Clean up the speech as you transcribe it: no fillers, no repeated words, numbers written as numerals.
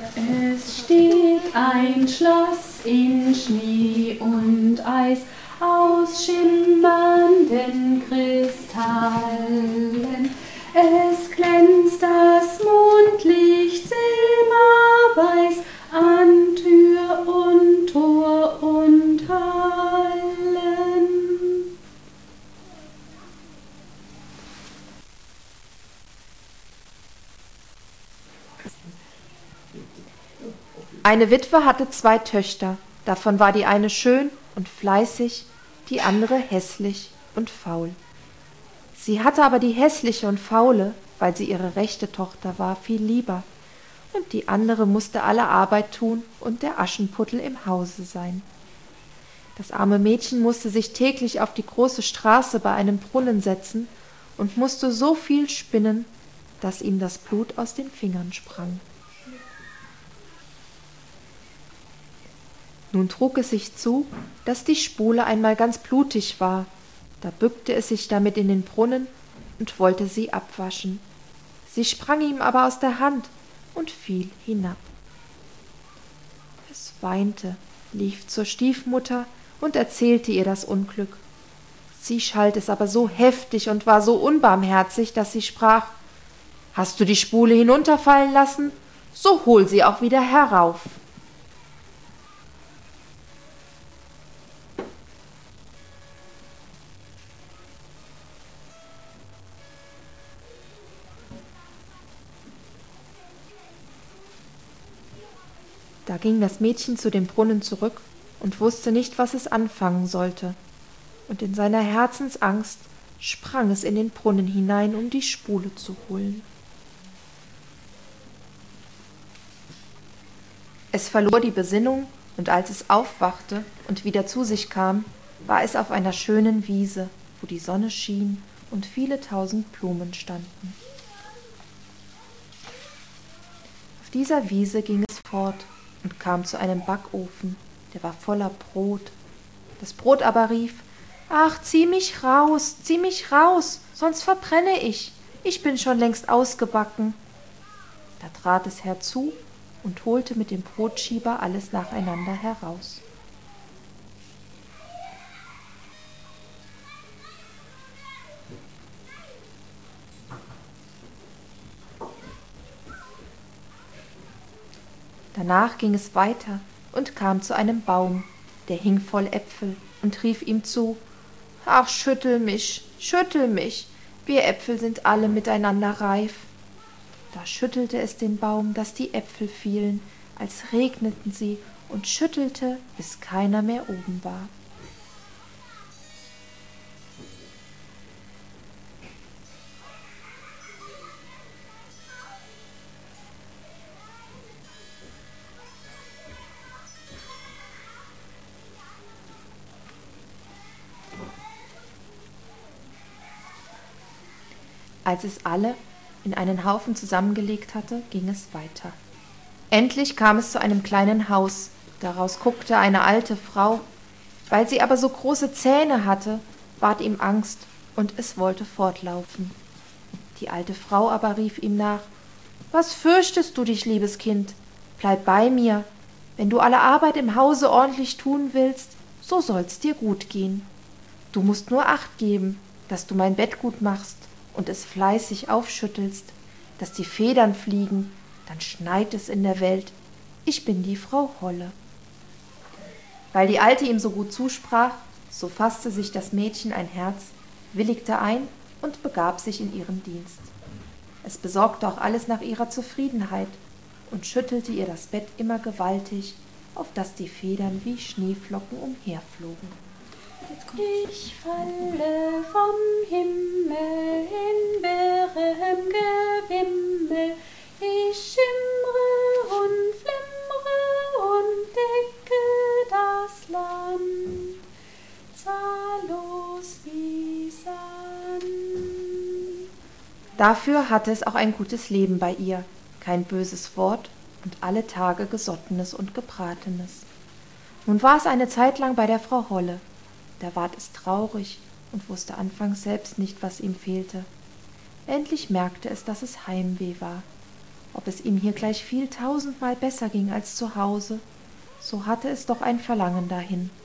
Es steht ein Schloss in Schnee und Eis aus schimmernden Kristallen. Es glänzt das Mondlicht silberweiß an Tür und Tor und Hallen. Eine Witwe hatte 2 Töchter, davon war die eine schön und fleißig, die andere hässlich und faul. Sie hatte aber die hässliche und faule, weil sie ihre rechte Tochter war, viel lieber, und die andere musste alle Arbeit tun und der Aschenputtel im Hause sein. Das arme Mädchen musste sich täglich auf die große Straße bei einem Brunnen setzen und musste so viel spinnen, dass ihm das Blut aus den Fingern sprang. Nun trug es sich zu, dass die Spule einmal ganz blutig war. Da bückte es sich damit in den Brunnen und wollte sie abwaschen. Sie sprang ihm aber aus der Hand und fiel hinab. Es weinte, lief zur Stiefmutter und erzählte ihr das Unglück. Sie schalt es aber so heftig und war so unbarmherzig, dass sie sprach: »Hast du die Spule hinunterfallen lassen, so hol sie auch wieder herauf.« Da ging das Mädchen zu dem Brunnen zurück und wusste nicht, was es anfangen sollte. Und in seiner Herzensangst sprang es in den Brunnen hinein, um die Spule zu holen. Es verlor die Besinnung, und als es aufwachte und wieder zu sich kam, war es auf einer schönen Wiese, wo die Sonne schien und viele tausend Blumen standen. Auf dieser Wiese ging es fort und kam zu einem Backofen, der war voller Brot. Das Brot aber rief: »Ach, zieh mich raus, sonst verbrenne ich. Ich bin schon längst ausgebacken.« Da trat es herzu und holte mit dem Brotschieber alles nacheinander heraus. Danach ging es weiter und kam zu einem Baum, der hing voll Äpfel, und rief ihm zu: »Ach, schüttel mich, wir Äpfel sind alle miteinander reif.« Da schüttelte es den Baum, dass die Äpfel fielen, als regneten sie, und schüttelte, bis keiner mehr oben war. Als es alle in einen Haufen zusammengelegt hatte, ging es weiter. Endlich kam es zu einem kleinen Haus. Daraus guckte eine alte Frau. Weil sie aber so große Zähne hatte, ward ihm Angst, und es wollte fortlaufen. Die alte Frau aber rief ihm nach: »Was fürchtest du dich, liebes Kind? Bleib bei mir. Wenn du alle Arbeit im Hause ordentlich tun willst, so soll's dir gut gehen. Du musst nur Acht geben, dass du mein Bett gut machst und es fleißig aufschüttelst, dass die Federn fliegen, dann schneit es in der Welt. Ich bin die Frau Holle.« Weil die Alte ihm so gut zusprach, so fasste sich das Mädchen ein Herz, willigte ein und begab sich in ihren Dienst. Es besorgte auch alles nach ihrer Zufriedenheit und schüttelte ihr das Bett immer gewaltig, auf dass die Federn wie Schneeflocken umherflogen. Ich falle vom Himmel in wirrem Gewimmel, ich schimmre und flimmre und decke das Land, zahllos wie Sand. Dafür hatte es auch ein gutes Leben bei ihr, kein böses Wort und alle Tage Gesottenes und Gebratenes. Nun war es eine Zeit lang bei der Frau Holle. Da ward es traurig und wusste anfangs selbst nicht, was ihm fehlte. Endlich merkte es, dass es Heimweh war. ob es ihm hier gleich viel tausendmal besser ging als zu Hause, so hatte es doch ein Verlangen dahin.